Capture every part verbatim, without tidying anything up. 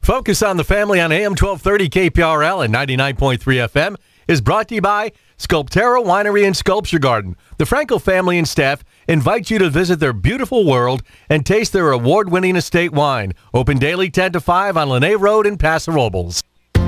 Focus on the Family on A M twelve thirty K P R L and ninety-nine point three F M is brought to you by Sculptero Winery and Sculpture Garden. The Franco family and staff invite you to visit their beautiful world and taste their award-winning estate wine. Open daily ten to five on Lene Road in Paso Robles.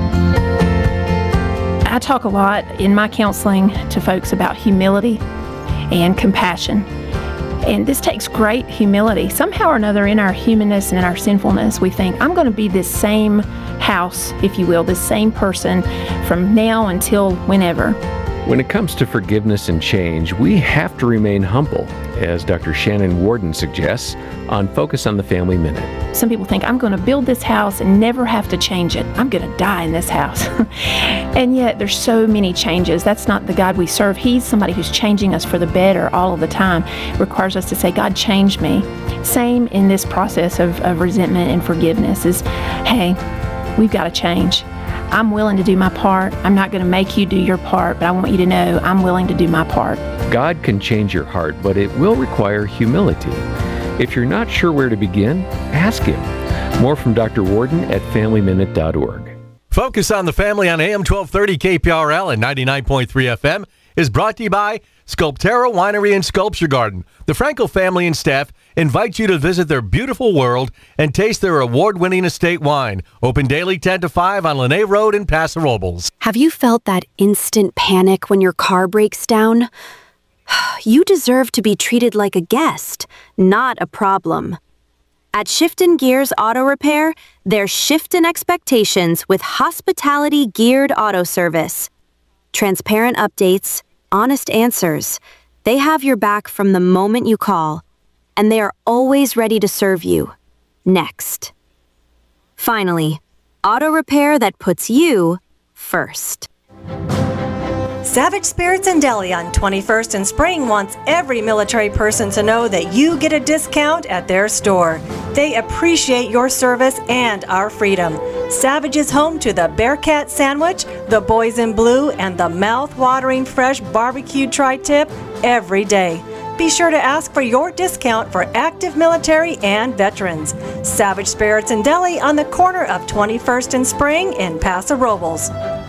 I talk a lot in my counseling to folks about humility and compassion. And this takes great humility. Somehow or another in our humanness and in our sinfulness, we think, I'm going to be this same house, if you will, this same person from now until whenever. When it comes to forgiveness and change, we have to remain humble, as Doctor Shannon Worden suggests on Focus on the Family Minute. Some people think, I'm going to build this house and never have to change it. I'm going to die in this house. And yet there's so many changes. That's not the God we serve. He's somebody who's changing us for the better all of the time. It requires us to say, God, change me. Same in this process of, of resentment and forgiveness is, hey, we've got to change. I'm willing to do my part. I'm not going to make you do your part, but I want you to know I'm willing to do my part. God can change your heart, but it will require humility. If you're not sure where to begin, ask Him. More from Doctor Worden at family minute dot org. Focus on the Family on A M twelve thirty K P R L and ninety-nine point three F M is brought to you by Sculptero Winery and Sculpture Garden. The Franco family and staff invite you to visit their beautiful world and taste their award-winning estate wine. Open daily ten to five on Lene Road in Paso Robles. Have you felt that instant panic when your car breaks down? You deserve to be treated like a guest, not a problem. At Shifton Gears Auto Repair, they're shifting expectations with hospitality-geared auto service. Transparent updates, honest answers. They have your back from the moment you call, and they are always ready to serve you. Next. Finally, auto repair that puts you first. Savage Spirits and Deli on twenty-first and Spring wants every military person to know that you get a discount at their store. They appreciate your service and our freedom. Savage is home to the Bearcat Sandwich, the Boys in Blue, and the mouth-watering fresh barbecued tri-tip every day. Be sure to ask for your discount for active military and veterans. Savage Spirits and Deli on the corner of twenty-first and Spring in Paso Robles.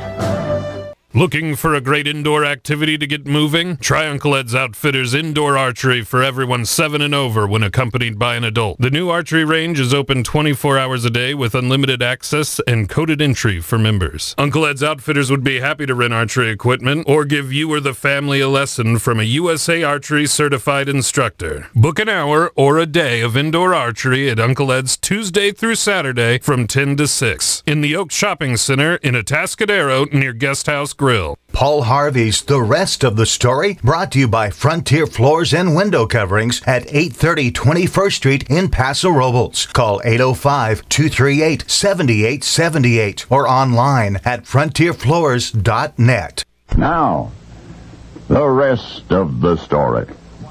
Looking for a great indoor activity to get moving? Try Uncle Ed's Outfitters Indoor Archery for everyone seven and over when accompanied by an adult. The new archery range is open twenty-four hours a day with unlimited access and coded entry for members. Uncle Ed's Outfitters would be happy to rent archery equipment or give you or the family a lesson from a U S A Archery certified instructor. Book an hour or a day of indoor archery at Uncle Ed's Tuesday through Saturday from ten to six in the Oak Shopping Center in Atascadero near Guest House Grill. Paul Harvey's The Rest of the Story, brought to you by Frontier Floors and Window Coverings at eight thirty twenty-first Street in Paso Robles. Call eight oh five, two three eight, seven eight seven eight or online at frontier floors dot net. Now, the rest of the story.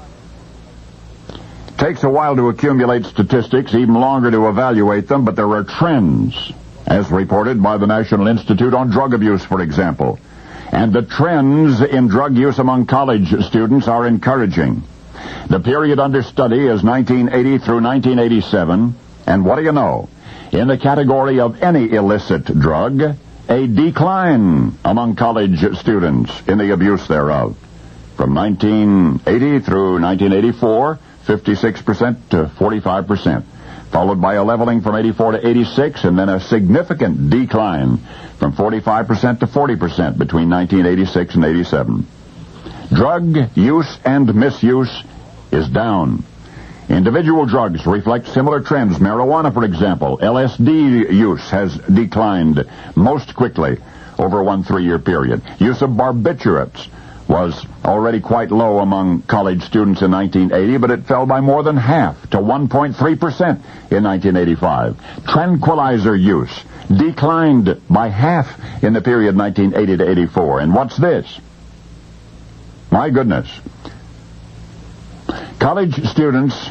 Takes a while to accumulate statistics, even longer to evaluate them, but there are trends, as reported by the National Institute on Drug Abuse, for example. And the trends in drug use among college students are encouraging. The period under study is nineteen eighty through nineteen eighty-seven, and what do you know? In the category of any illicit drug, a decline among college students in the abuse thereof. From nineteen eighty through nineteen eighty-four, fifty-six percent to forty-five percent. Followed by a leveling from eighty-four to eighty-six, and then a significant decline from forty-five percent to forty percent between nineteen eighty-six and eighty-seven. Drug use and misuse is down. Individual drugs reflect similar trends. Marijuana, for example, L S D use has declined most quickly over one three-year period. Use of barbiturates was already quite low among college students in nineteen eighty, but it fell by more than half to one point three percent in nineteen eighty-five. Tranquilizer use declined by half in the period nineteen eighty to eighty-four. And what's this? My goodness. College students,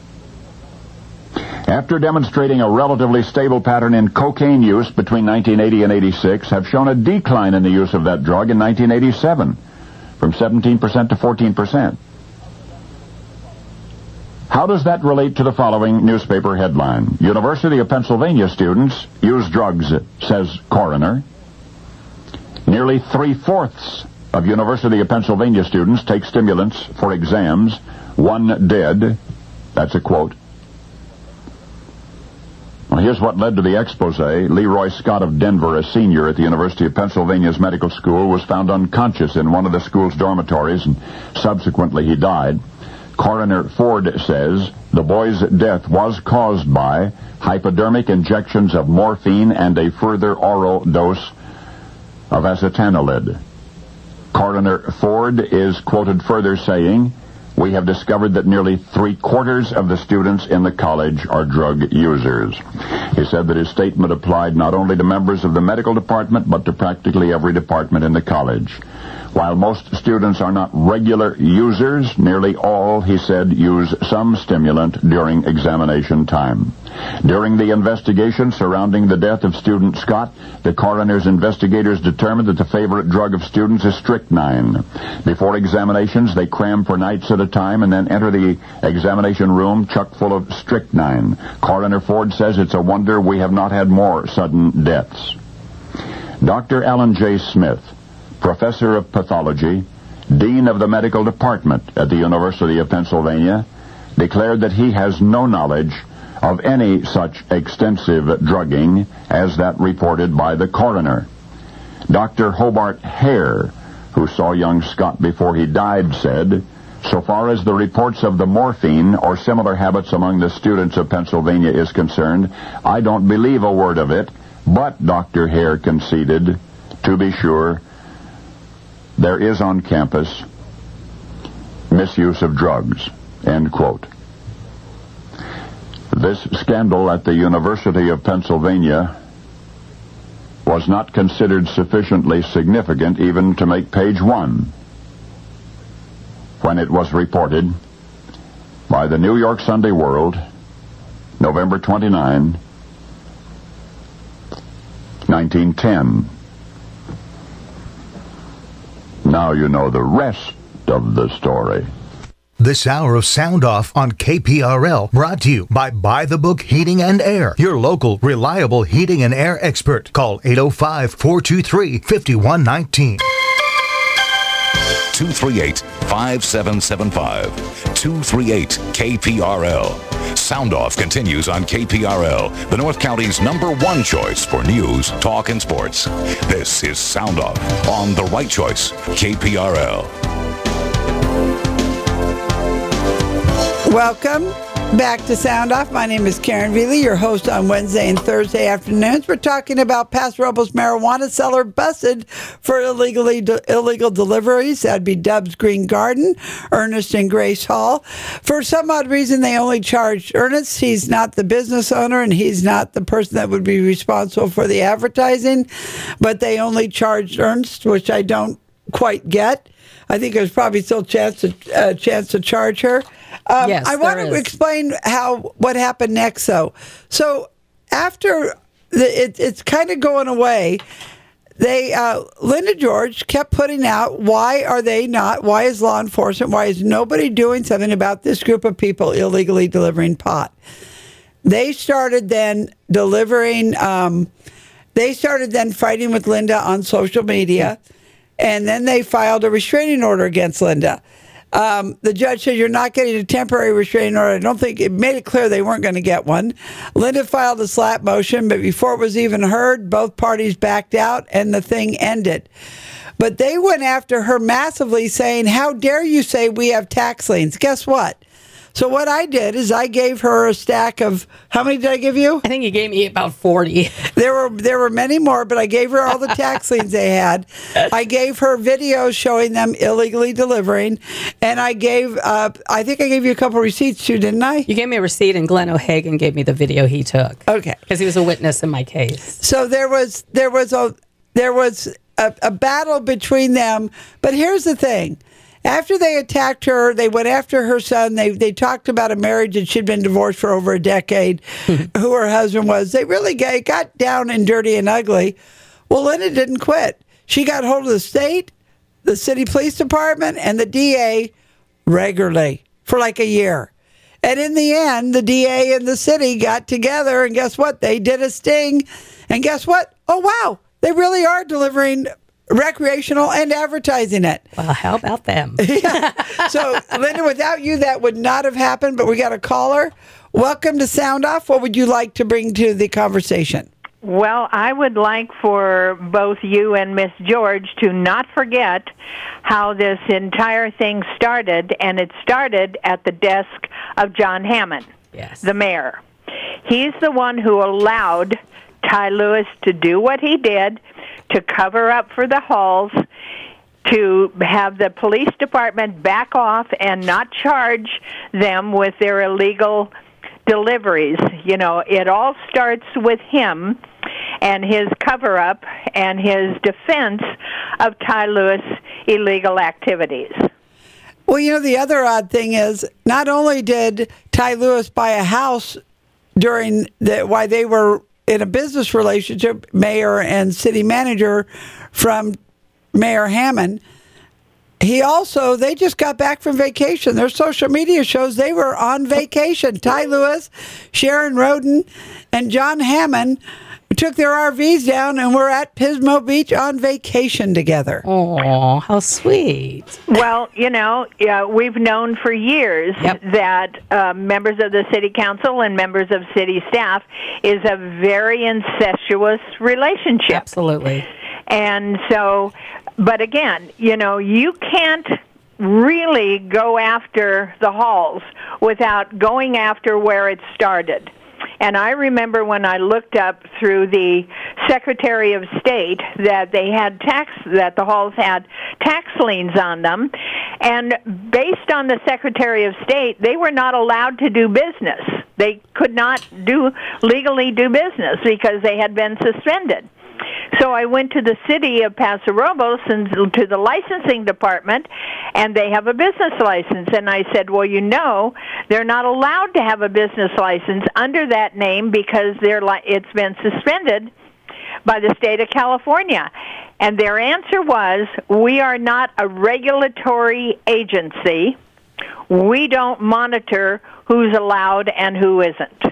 after demonstrating a relatively stable pattern in cocaine use between nineteen eighty and eighty-six, have shown a decline in the use of that drug in nineteen eighty-seven. From seventeen percent to fourteen percent. How does that relate to the following newspaper headline? University of Pennsylvania students use drugs, says coroner. Nearly three-fourths of University of Pennsylvania students take stimulants for exams. One dead. That's a quote. Well, here's what led to the expose. Leroy Scott of Denver, a senior at the University of Pennsylvania's medical school, was found unconscious in one of the school's dormitories, and subsequently he died. Coroner Ford says the boy's death was caused by hypodermic injections of morphine and a further oral dose of acetanilid. Coroner Ford is quoted further saying, "We have discovered that nearly three-quarters of the students in the college are drug users." He said that his statement applied not only to members of the medical department, but to practically every department in the college. While most students are not regular users, nearly all, he said, use some stimulant during examination time. During the investigation surrounding the death of student Scott, the coroner's investigators determined that the favorite drug of students is strychnine. Before examinations, they cram for nights at a time and then enter the examination room chock full of strychnine. Coroner Ford says it's a wonder we have not had more sudden deaths. Doctor Alan J. Smith, professor of pathology, dean of the medical department at the University of Pennsylvania, declared that he has no knowledge of any such extensive drugging as that reported by the coroner. Doctor Hobart Hare, who saw young Scott before he died, said, "So far as the reports of the morphine or similar habits among the students of Pennsylvania is concerned, I don't believe a word of it, but Doctor Hare conceded, to be sure, there is on campus misuse of drugs," end quote. This scandal at the University of Pennsylvania was not considered sufficiently significant even to make page one when it was reported by the New York Sunday World, November twenty-ninth, nineteen ten. Now you know the rest of the story. This hour of Sound Off on K P R L brought to you by Buy the Book Heating and Air, your local reliable heating and air expert. Call eight oh five, four two three, five one one nine. two three eight, five seven seven five. two three eight K P R L. Sound Off continues on K P R L, the North County's number one choice for news, talk, and sports. This is Sound Off on The Right Choice, K P R L. Welcome back to Sound Off. My name is Karen Veely, your host on Wednesday and Thursday afternoons. We're talking about Paso Robles marijuana seller busted for illegally de- illegal deliveries. That'd be Dub's Green Garden, Ernest and Grace Hall. For some odd reason, they only charged Ernest. He's not the business owner, and he's not the person that would be responsible for the advertising. But they only charged Ernest, which I don't quite get. I think there's probably still a chance to, uh, chance to charge her. Um, yes, I want to is. explain how what happened next, though. So after the, it, it's kind of going away, they uh, Linda George kept putting out, why are they not? Why is law enforcement? Why is nobody doing something about this group of people illegally delivering pot? They started then delivering. Um, they started then fighting with Linda on social media, and then they filed a restraining order against Linda. Um, the judge said, you're not getting a temporary restraining order. I don't think it made it clear they weren't going to get one. Linda filed a slap motion, but before it was even heard, both parties backed out and the thing ended. But they went after her massively, saying, how dare you say we have tax liens? Guess what? So what I did is I gave her a stack of, how many did I give you? I think you gave me about forty. There were there were many more, but I gave her all the tax liens they had. I gave her videos showing them illegally delivering, and I gave, uh, I think I gave you a couple receipts too, didn't I? You gave me a receipt, and Glenn O'Hagan gave me the video he took. Okay. Because he was a witness in my case. So there was there was a there was a, a battle between them, but here's the thing. After they attacked her, they went after her son. They they talked about a marriage that she'd been divorced for over a decade, who her husband was. They really got, got down and dirty and ugly. Well, Linda didn't quit. She got hold of the state, the city police department, and the D A regularly for like a year. And in the end, the D A and the city got together, and guess what? They did a sting. And guess what? Oh, wow. They really are delivering recreational and advertising it. Well, how about them? Yeah. So, Linda, without you, that would not have happened, but we got a caller. Welcome to Sound Off. What would you like to bring to the conversation? Well, I would like for both you and Miss George to not forget how this entire thing started, and it started at the desk of John Hammond, yes, the mayor. He's the one who allowed Ty Lewis to do what he did, to cover up for the Halls, to have the police department back off and not charge them with their illegal deliveries. You know, it all starts with him and his cover-up and his defense of Ty Lewis' illegal activities. Well, you know, the other odd thing is not only did Ty Lewis buy a house during the, while they were in a business relationship, mayor and city manager, from Mayor Hammond, he also, they just got back from vacation. Their social media shows they were on vacation. Ty Lewis, Sharon Roden, and John Hammond took their R Vs down and were at Pismo Beach on vacation together. Oh, how sweet. Well, you know, yeah, we've known for years yep. that uh, members of the city council and members of city staff is a very incestuous relationship. Absolutely. And so, but again, you know, you can't really go after the Halls without going after where it started. And I remember when I looked up through the Secretary of State that they had tax, that the Halls had tax liens on them. And based on the Secretary of State, they were not allowed to do business. They could not do legally do business because they had been suspended. So I went to the city of Paso Robles and to the licensing department, and they have a business license. And I said, well, you know, they're not allowed to have a business license under that name because they're li- it's been suspended by the state of California. And their answer was, we are not a regulatory agency. We don't monitor who's allowed and who isn't.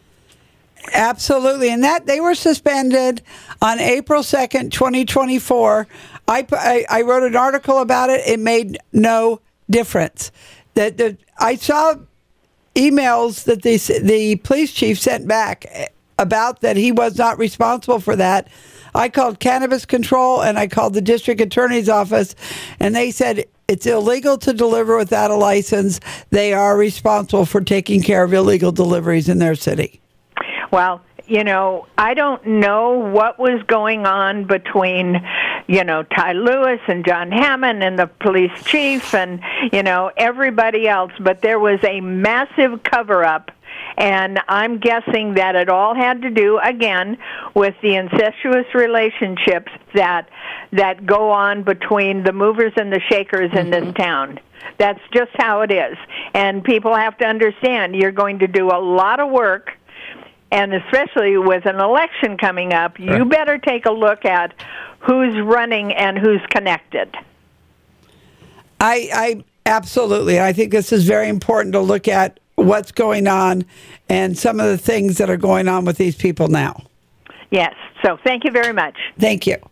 Absolutely. And that they were suspended on April second, twenty twenty-four. I, I, I wrote an article about it. It made no difference. That the I saw emails that the, the police chief sent back about that he was not responsible for that. I called Cannabis Control and I called the district attorney's office, and they said it's illegal to deliver without a license. They are responsible for taking care of illegal deliveries in their city. Well, you know, I don't know what was going on between, you know, Ty Lewis and John Hammond and the police chief and, you know, everybody else, but there was a massive cover-up, and I'm guessing that it all had to do, again, with the incestuous relationships that that go on between the movers and the shakers in mm-hmm. this town. That's just how it is. And people have to understand you're going to do a lot of work. And especially with an election coming up, you right. better take a look at who's running and who's connected. I, I absolutely. I think this is very important to look at what's going on and some of the things that are going on with these people now. Yes. So thank you very much. Thank you.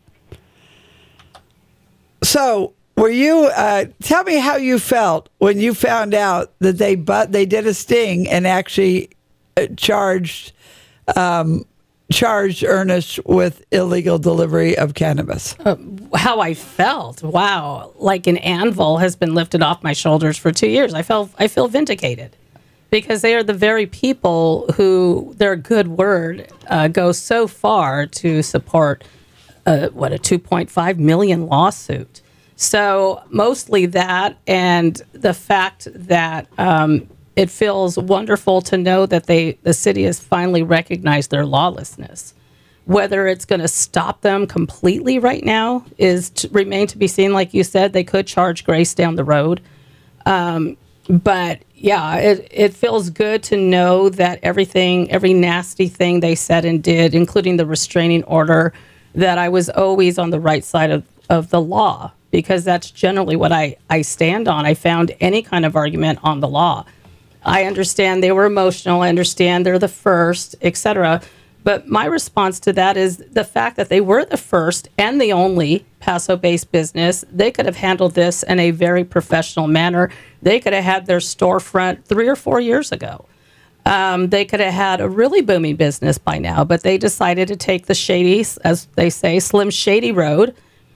So were you, uh, tell me how you felt when you found out that they, but they did a sting and actually uh, charged Um, charged Ernest with illegal delivery of cannabis. Uh, how I felt, wow, like an anvil has been lifted off my shoulders for two years. I felt I feel vindicated because they are the very people who their good word uh, goes so far to support uh, what a two point five million lawsuit. So mostly that, and the fact that. Um, It feels wonderful to know that they, the city has finally recognized their lawlessness. Whether it's going to stop them completely right now is to remain to be seen. Like you said, they could charge Grace down the road. Um, but yeah, it, it feels good to know that everything, every nasty thing they said and did, including the restraining order, that I was always on the right side of, of the law, because that's generally what I, I stand on. I found any kind of argument on the law. I understand they were emotional. I understand they're the first, et cetera. But my response to that is the fact that they were the first and the only Paso-based business. They could have handled this in a very professional manner. They could have had their storefront three or four years ago. Um, they could have had a really booming business by now, but they decided to take the shady, as they say, slim shady road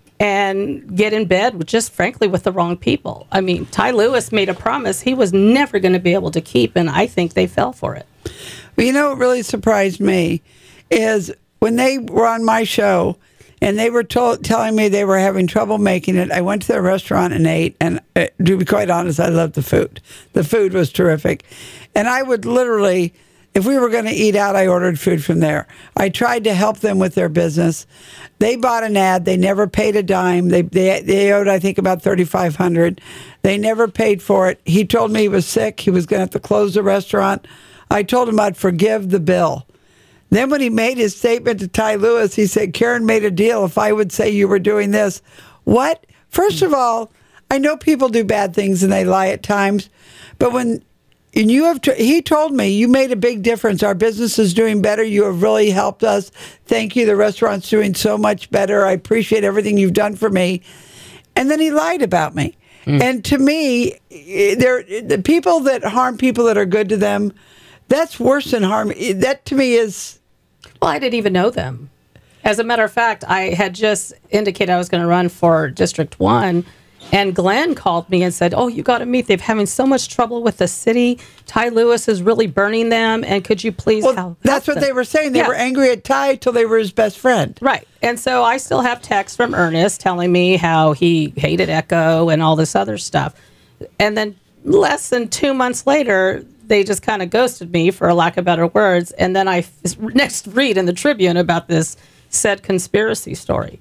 and get in bed with just frankly with the wrong people. I mean, Ty Lewis made a promise he was never going to be able to keep, and I think they fell for it. Well, you know what really surprised me is when they were on my show and they were told, telling me they were having trouble making it, I went to their restaurant and ate, and uh, to be quite honest, I loved the food. The food was terrific. And I would literally, if we were going to eat out, I ordered food from there. I tried to help them with their business. They bought an ad. They never paid a dime. They they, they owed, I think, about thirty-five hundred dollars. They never paid for it. He told me he was sick. He was going to have to close the restaurant. I told him I'd forgive the bill. Then when he made his statement to Ty Lewis, he said, Karen made a deal if I would say you were doing this. What? First of all, I know people do bad things and they lie at times, but when and you have, to, he told me, you made a big difference. Our business is doing better. You have really helped us. Thank you. The restaurant's doing so much better. I appreciate everything you've done for me. And then he lied about me. Mm. And to me, there the people that harm people that are good to them, that's worse than harm. That to me is... Well, I didn't even know them. As a matter of fact, I had just indicated I was going to run for District one, and Glenn called me and said, oh, you got to meet. They're having so much trouble with the city. Ty Lewis is really burning them, and could you please well, help That's what them? they were saying. They yeah. were angry at Ty till they were his best friend. Right. And so I still have texts from Ernest telling me how he hated Echo and all this other stuff. And then less than two months later, they just kind of ghosted me, for a lack of better words. And then I f- next read in the Tribune about this said conspiracy story.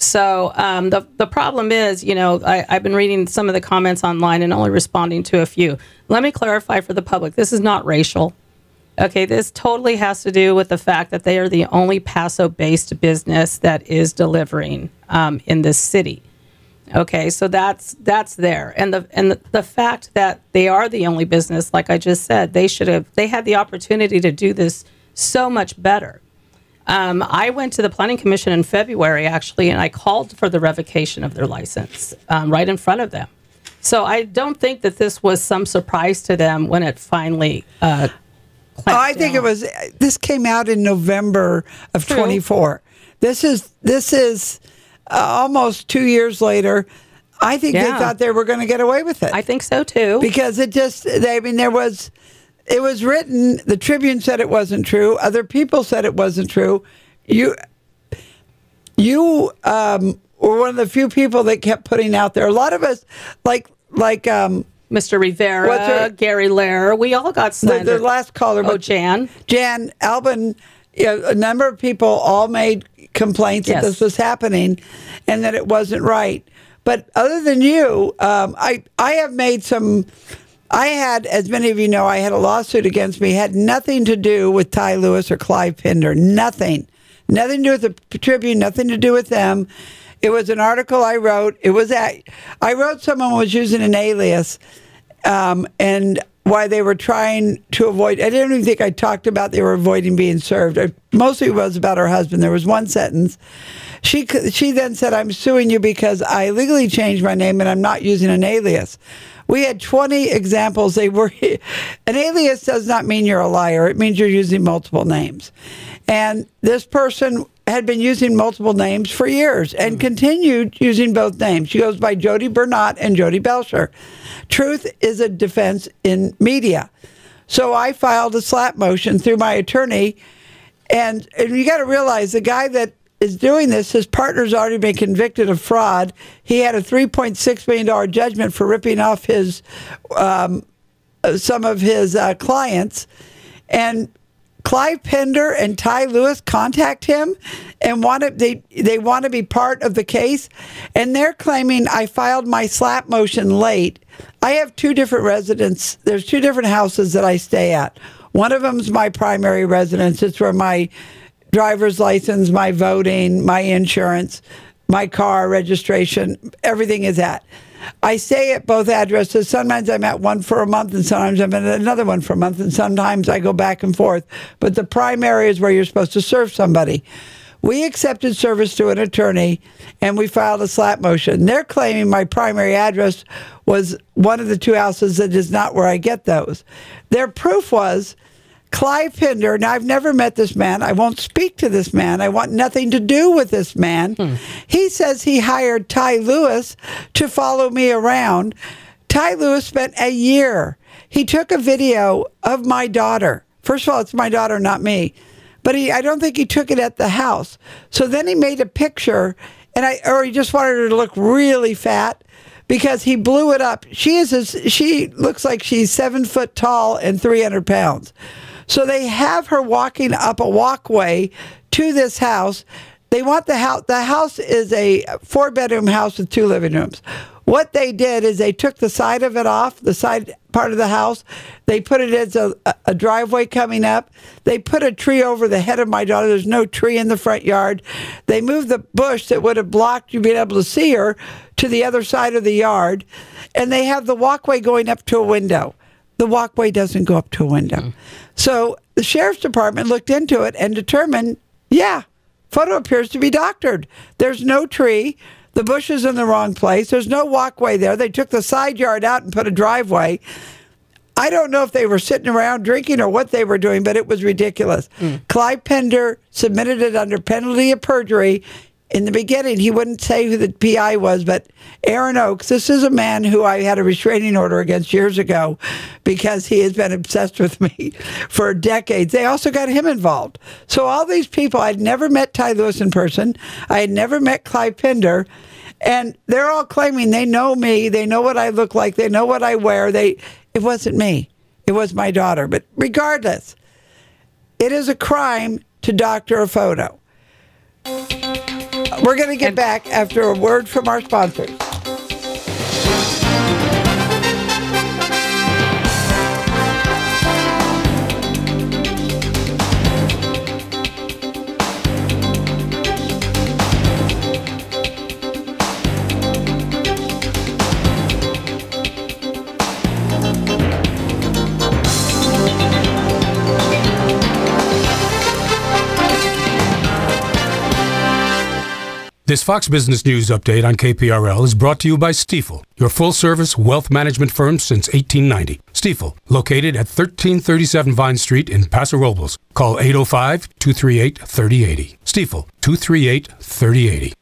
So um, the the problem is, you know, I, I've been reading some of the comments online and only responding to a few. Let me clarify for the public. This is not racial. Okay, this totally has to do with the fact that they are the only Paso-based business that is delivering um, in this city. Okay, so that's that's there, and the and the, the fact that they are the only business, like I just said, they should have they had the opportunity to do this so much better. Um, I went to the Planning Commission in February, actually, and I called for the revocation of their license um, right in front of them. So I don't think that this was some surprise to them when it finally uh, oh, I think it was. This came out in November of twenty-four. This is this is uh, almost two years later. I think yeah. they thought they were going to get away with it. I think so too. Because it just, they, I mean, there was, it was written, the Tribune said it wasn't true. Other people said it wasn't true. You, you um, were one of the few people that kept putting out there. A lot of us, like, like, um, Mister Rivera, Gary Lair, we all got slandered. The, the last caller. Oh, Jan. Jan Albin, you know, a number of people all made complaints yes. that this was happening and that it wasn't right. But other than you, um, I I have made some, I had, as many of you know, I had a lawsuit against me, had nothing to do with Ty Lewis or Clive Pinder, nothing. Nothing to do with the Tribune, nothing to do with them. It was an article I wrote. It was at, I wrote someone was using an alias um, and why they were trying to avoid, I didn't even think I talked about they were avoiding being served. I, mostly it was about her husband. There was one sentence. She she then said, I'm suing you because I legally changed my name and I'm not using an alias. We had twenty examples. They were an alias does not mean you're a liar. It means you're using multiple names. And this person had been using multiple names for years and mm. continued using both names. She goes by Jody Bernat and Jody Belcher. Truth is a defense in media. So I filed a slap motion through my attorney. And, and you got to realize the guy that is doing this, his partner's already been convicted of fraud. He had a three point six million dollars judgment for ripping off his um, some of his uh, clients. And Clive Pinder and Ty Lewis contact him and want to, they they want to be part of the case. And they're claiming I filed my slap motion late. I have two different residents. There's two different houses that I stay at. One of them is my primary residence. It's where my driver's license, my voting, my insurance, my car registration, everything is at. I stay at both addresses. Sometimes I'm at one for a month, and sometimes I'm at another one for a month, and sometimes I go back and forth. But the primary is where you're supposed to serve somebody. We accepted service to an attorney, and we filed a slap motion. They're claiming my primary address was one of the two houses that is not where I get those. Their proof was Clive Pinder. Now, I've never met this man. I won't speak to this man. I want nothing to do with this man. Hmm. He says he hired Ty Lewis to follow me around. Ty Lewis spent a year. He took a video of my daughter. First of all, it's my daughter, not me. But he, I don't think he took it at the house. So then he made a picture, and I, or he just wanted her to look really fat because he blew it up. She is, a, she looks like she's seven foot tall and three hundred pounds. So they have her walking up a walkway to this house. They want the house. The house is a four bedroom house with two living rooms. What they did is they took the side of it off, the side part of the house. They put it as a, a driveway coming up. They put a tree over the head of my daughter. There's no tree in the front yard. They moved the bush that would have blocked you being able to see her to the other side of the yard. And they have the walkway going up to a window. The walkway doesn't go up to a window. Mm. So the sheriff's department looked into it and determined, yeah, photo appears to be doctored. There's no tree. The bush is in the wrong place. There's no walkway there. They took the side yard out and put a driveway. I don't know if they were sitting around drinking or what they were doing, but it was ridiculous. Mm. Clive Pinder submitted it under penalty of perjury. In the beginning, he wouldn't say who the P I was, but Aaron Oakes, this is a man who I had a restraining order against years ago because he has been obsessed with me for decades. They also got him involved. So all these people, I'd never met Ty Lewis in person. I had never met Clive Pinder. And they're all claiming they know me. They know what I look like. They know what I wear. They, it wasn't me. It was my daughter. But regardless, it is a crime to doctor a photo. We're going to get back after a word from our sponsors. This Fox Business News update on K P R L is brought to you by Stifel, your full-service wealth management firm since eighteen ninety. Stifel, located at thirteen thirty-seven Vine Street in Paso Robles. Call eight oh five, two three eight, three oh eight oh. Stifel, two three eight, three oh eight oh.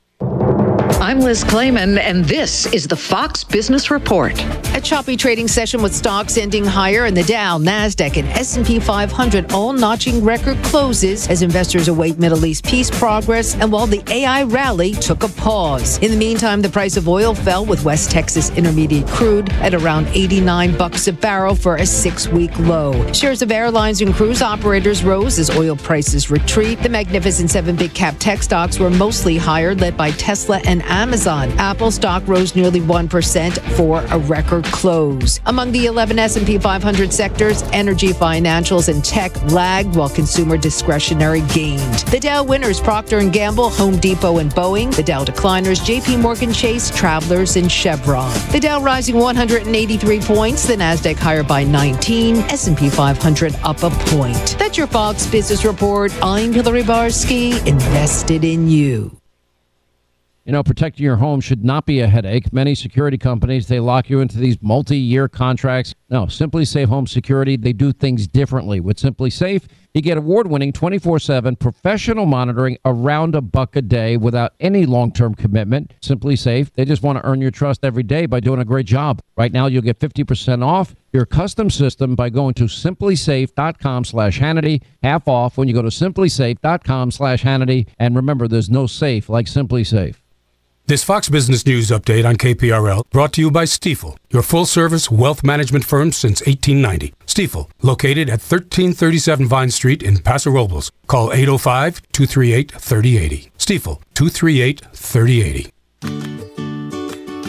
I'm Liz Clayman, and this is the Fox Business Report. A choppy trading session with stocks ending higher in the Dow, NASDAQ, and S and P five hundred all notching record closes as investors await Middle East peace progress and while the A I rally took a pause. In the meantime, the price of oil fell with West Texas Intermediate crude at around eighty-nine bucks a barrel for a six-week low. Shares of airlines and cruise operators rose as oil prices retreat. The Magnificent Seven big cap tech stocks were mostly higher, led by Tesla and Amazon. Apple stock rose nearly one percent for a record close. Among the eleven S and P five hundred sectors, energy, financials, and tech lagged while consumer discretionary gained. The Dow winners, Procter and Gamble, Home Depot, and Boeing. The Dow decliners, J P Morgan Chase, Travelers, and Chevron. The Dow rising one hundred eighty-three points, the NASDAQ higher by nineteen, S and P five hundred up a point. That's your Fox Business Report. I'm Hillary Barsky, invested in you. You know, protecting your home should not be a headache. Many security companies, they lock you into these multi-year contracts. No, SimpliSafe Home Security, they do things differently. With SimpliSafe, you get award-winning twenty-four seven professional monitoring around a buck a day without any long-term commitment. SimpliSafe, they just want to earn your trust every day by doing a great job. Right now, you'll get fifty percent off your custom system by going to simplysafe.com slash Hannity. Half off when you go to simplysafe.com slash Hannity. And remember, there's no safe like SimpliSafe. This Fox Business News update on K P R L brought to you by Stifel, your full-service wealth management firm since eighteen ninety. Stifel, located at thirteen thirty-seven Vine Street in Paso Robles. Call eight oh five, two three eight, three oh eight oh. Stifel, two three eight, three oh eight oh.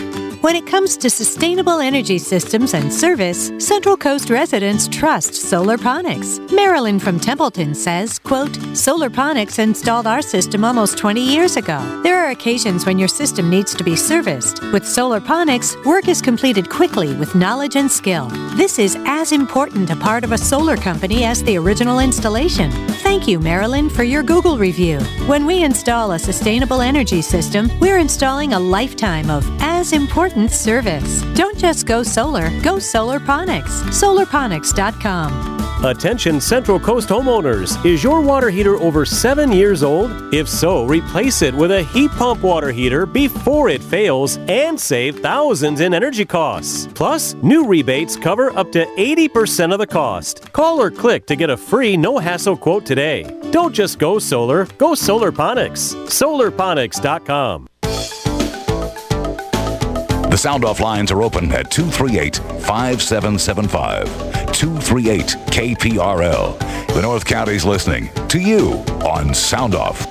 When it comes to sustainable energy systems and service, Central Coast residents trust Solarponics. Marilyn from Templeton says, quote, Solarponics installed our system almost twenty years ago. There are occasions when your system needs to be serviced. With Solarponics, work is completed quickly with knowledge and skill. This is as important a part of a solar company as the original installation. Thank you, Marilyn, for your Google review. When we install a sustainable energy system, we're installing a lifetime of as important service. Don't just go solar, go Solarponics. Solarponics dot com. Attention Central Coast homeowners. Is your water heater over seven years old? If so, replace it with a heat pump water heater before it fails and save thousands in energy costs. Plus, new rebates cover up to eighty percent of the cost. Call or click to get a free no-hassle quote today. Don't just go solar, go Solarponics. Solarponics dot com. The Sound Off lines are open at two three eight, five seven seven five. two three eight K P R L. The North County's listening to you on Sound Off.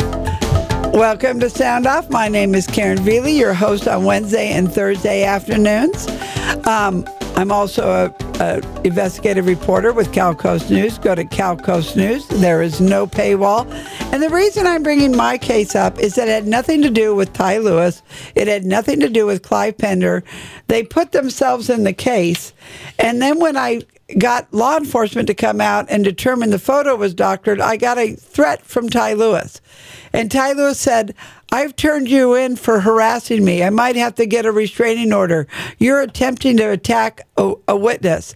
Welcome to Sound Off. My name is Karen Veely, your host on Wednesday and Thursday afternoons. Um, I'm also a, a investigative reporter with Cal Coast News. Go to Cal Coast News. There is no paywall. And the reason I'm bringing my case up is that it had nothing to do with Ty Lewis. It had nothing to do with Clive Pender. They put themselves in the case. And then when I got law enforcement to come out and determine the photo was doctored, I got a threat from Ty Lewis. And Ty Lewis said, I've turned you in for harassing me. I might have to get a restraining order. You're attempting to attack a, a witness.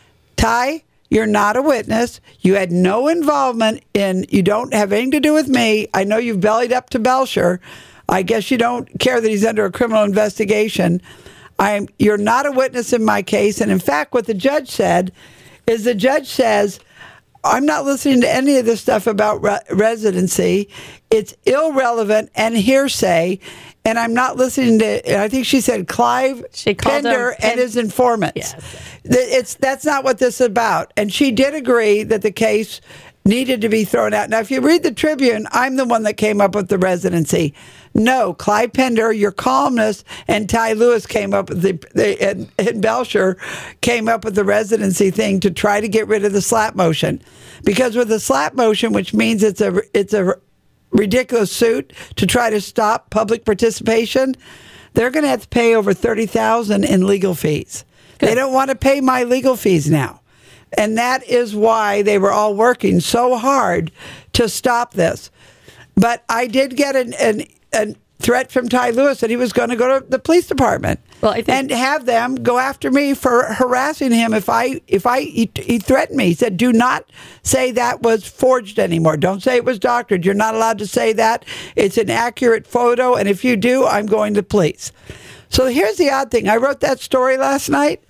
Ty, you're not a witness. You had no involvement in, you don't have anything to do with me. I know you've bellied up to Belcher. I guess you don't care that he's under a criminal investigation. I'm, you're not a witness in my case. And in fact, what the judge said is the judge says, I'm not listening to any of this stuff about re- residency. It's irrelevant and hearsay. And I'm not listening to, I think she said Clive she Pender Pen- and his informants. Yes. It's, that's not what this is about. And she did agree that the case needed to be thrown out. Now, if you read the Tribune, I'm the one that came up with the residency. No, Clive Pender, your columnist, and Ty Lewis came up with the, the and, and Belcher came up with the residency thing to try to get rid of the slap motion. Because with the slap motion, which means it's a it's a ridiculous suit to try to stop public participation, they're going to have to pay over thirty thousand dollars in legal fees. Good. They don't want to pay my legal fees now. And that is why they were all working so hard to stop this. But I did get an, an, a threat from Ty Lewis that he was going to go to the police department well, I think- and have them go after me for harassing him. If I, if I, he, he threatened me. He said, do not say that was forged anymore. Don't say it was doctored. You're not allowed to say that. It's an accurate photo. And if you do, I'm going to police. So here's the odd thing. I wrote that story last night.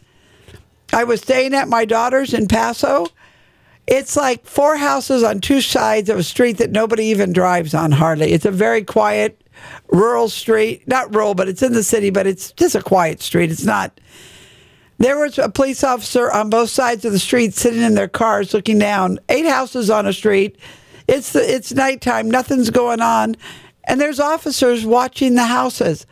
I was staying at my daughter's in Paso. It's like four houses on two sides of a street that nobody even drives on hardly. It's a very quiet, rural street. Not rural, but it's in the city, but it's just a quiet street. It's not. There was a police officer on both sides of the street sitting in their cars looking down. Eight houses on a street. It's the, it's nighttime. Nothing's going on. And there's officers watching the houses.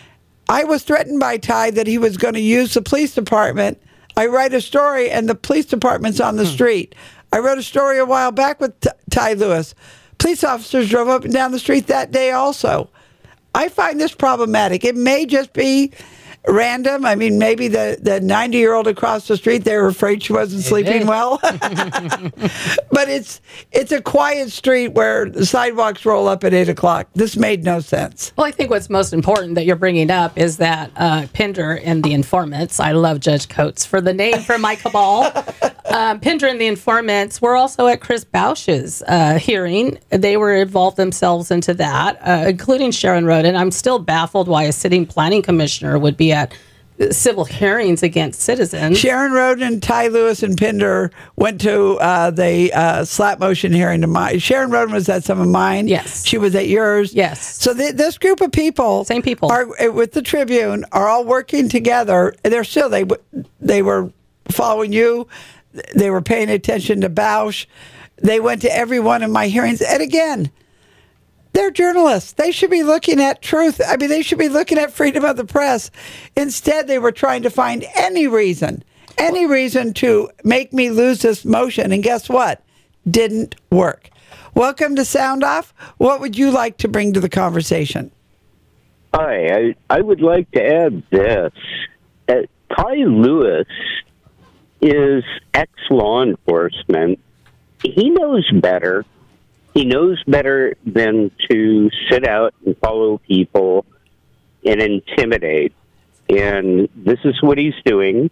I was threatened by Ty that he was going to use the police department. I write a story, and the police department's on the hmm. street. I wrote a story a while back with T- Ty Lewis. Police officers drove up and down the street that day also. I find this problematic. It may just be random. I mean, maybe the, the ninety-year-old across the street, they were afraid she wasn't sleeping well. But it's it's a quiet street where the sidewalks roll up at eight o'clock. This made no sense. Well, I think what's most important that you're bringing up is that uh, Pender and the informants, I love Judge Coates for the name for my cabal. um, Pender and the informants were also at Chris Bausch's uh, hearing. They were involved themselves into that, uh, including Sharon Rhoden. I'm still baffled why a sitting planning commissioner would be at civil hearings against citizens. Sharon Rhoden, Ty Lewis, and Pender went to uh, the uh, slap motion hearing to mine. Sharon Rhoden was at some of mine. Yes. She was at yours. Yes. So th- this group of people, same people, are with the Tribune, are all working together. They're still they they were following you. They were paying attention to Bausch. They went to every one of my hearings. And again, They're journalists. They should be looking at truth. I mean, they should be looking at freedom of the press. Instead, they were trying to find any reason, any reason to make me lose this motion. And guess what? Didn't work. Welcome to Sound Off. What would you like to bring to the conversation? Hi, I, I would like to add this. Uh, Ty Lewis is ex-law enforcement. He knows better. He knows better than to sit out and follow people and intimidate. And this is what he's doing.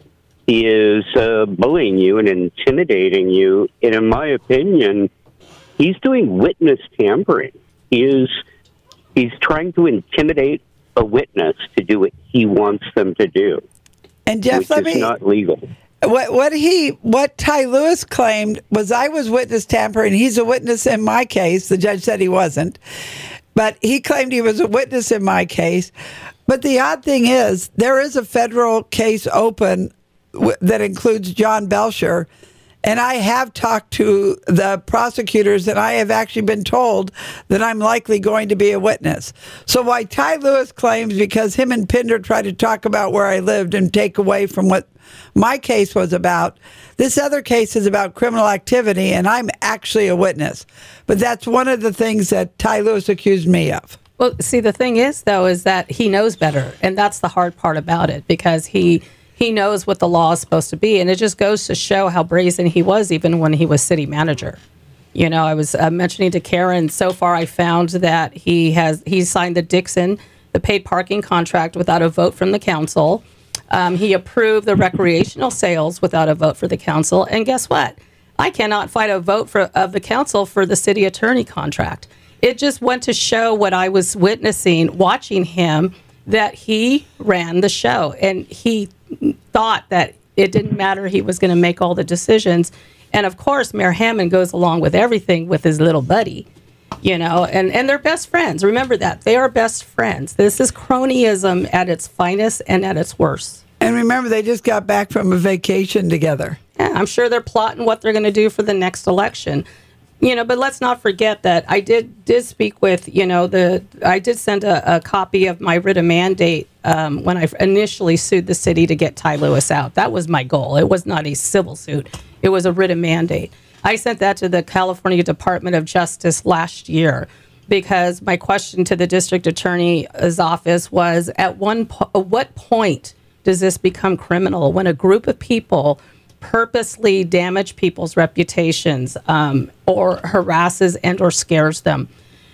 He is uh, bullying you and intimidating you. And in my opinion, he's doing witness tampering. He is he's trying to intimidate a witness to do what he wants them to do. And Jeff, which let is me, not legal. What what he what Ty Lewis claimed was I was witness tampering. He's a witness in my case. The judge said he wasn't, but he claimed he was a witness in my case. But the odd thing is, there is a federal case open w- that includes John Belcher, and I have talked to the prosecutors, and I have actually been told that I'm likely going to be a witness. So why Ty Lewis claims because him and Pinder tried to talk about where I lived and take away from what my case was about, this other case is about criminal activity, and I'm actually a witness. But that's one of the things that Ty Lewis accused me of. Well, see, the thing is, though, is that he knows better, and that's the hard part about it, because he he knows what the law is supposed to be, and it just goes to show how brazen he was even when he was city manager. You know, I was uh, mentioning to Karen, so far I found that he has he signed the Dixon, the paid parking contract without a vote from the council. Um, he approved the recreational sales without a vote for the council. And guess what? I cannot find a vote for, of the council for the city attorney contract. It just went to show what I was witnessing, watching him, that he ran the show. And he thought that it didn't matter. He was going to make all the decisions. And of course, Mayor Hammond goes along with everything with his little buddy. You know, and, and they're best friends. Remember that. They are best friends. This is cronyism at its finest and at its worst. And remember, they just got back from a vacation together. Yeah, I'm sure they're plotting what they're going to do for the next election. You know, but let's not forget that I did did speak with, you know, the I did send a, a copy of my writ of mandate um, when I initially sued the city to get Ty Lewis out. That was my goal. It was not a civil suit. It was a writ of mandate. I sent that to the California Department of Justice last year because my question to the district attorney's office was, at one po- what point does this become criminal when a group of people purposely damage people's reputations um, or harasses and or scares them?